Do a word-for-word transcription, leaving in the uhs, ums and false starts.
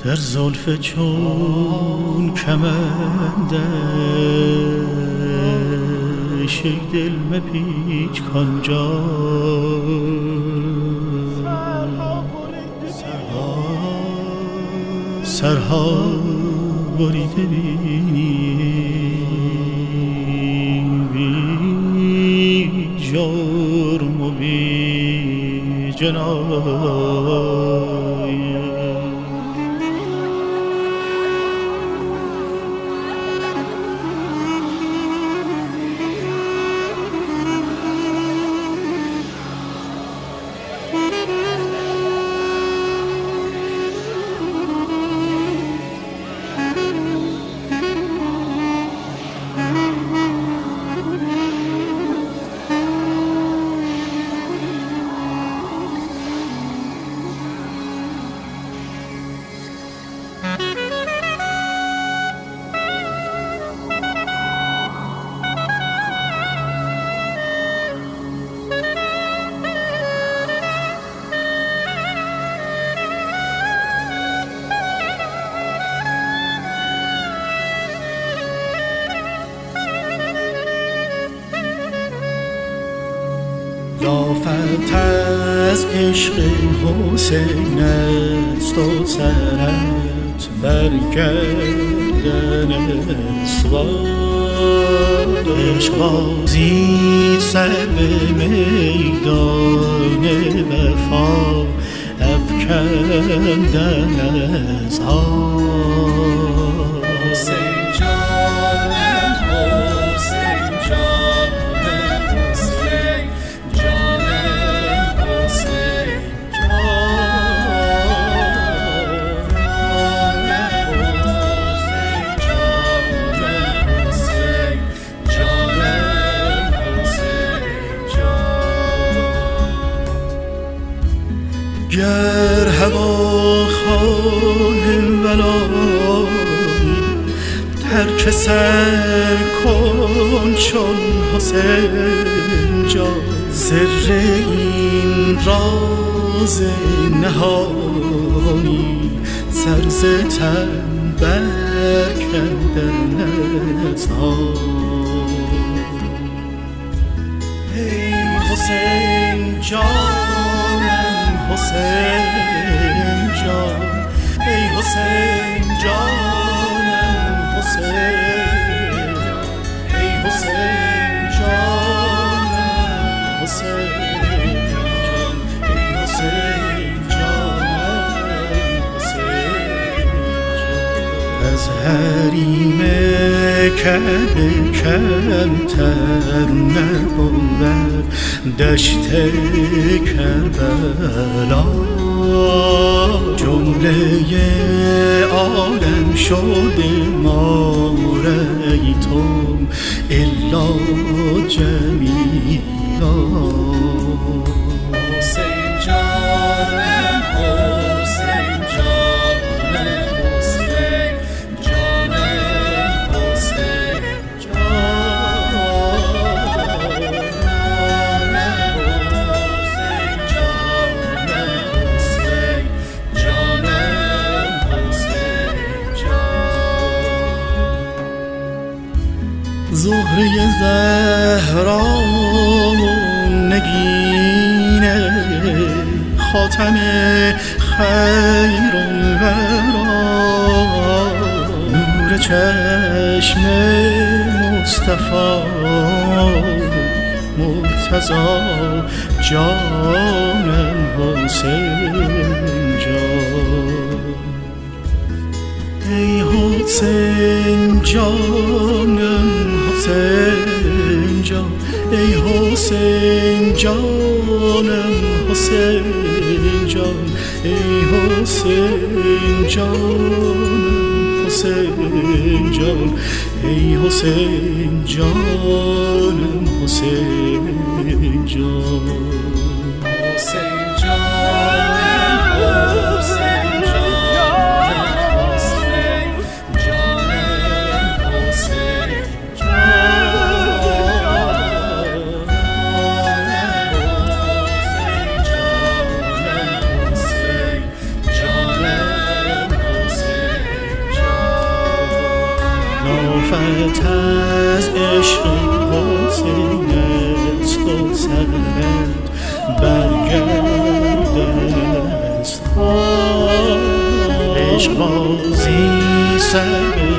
در زلف چون کمندش ای دل مپیچ کانجا سرها بریده بینی بی جرم و بی جنایت. لافت از عشق حسین است و سرت برگردن اسوار. عشق بازید سر به میدان وفا افکندن از آب. حسین جانم حسین جانم حسین جانم حسین گر هوا خواهم ولای ترک سر کن چون حسین جان. سر این راز نهانی سر ز تن برکندن است. ای حسین جانم حسین جان ای حسین جانم حسین ای حسین جانم حسین جان ای حسین جانم حسین جان. از حریم کعبه کمتر نبود دشت کربلا. جمله عالم شده ماریتم الا جمیلا. حسین جانم حسین جانم حسین جانم حسین زهره زهرا نگین خاتم خیر الورا. نور چشم مصطفی مرتضی جانم حسین جان. ای حسین جانم حسین جان ای حسین جانم حسین جان ای حسین جانم حسین جان ای حسین جانم حسین جان. حسین جانم حسین غمت از عشق حسین است و سرت برگرد است. عشق بازی سر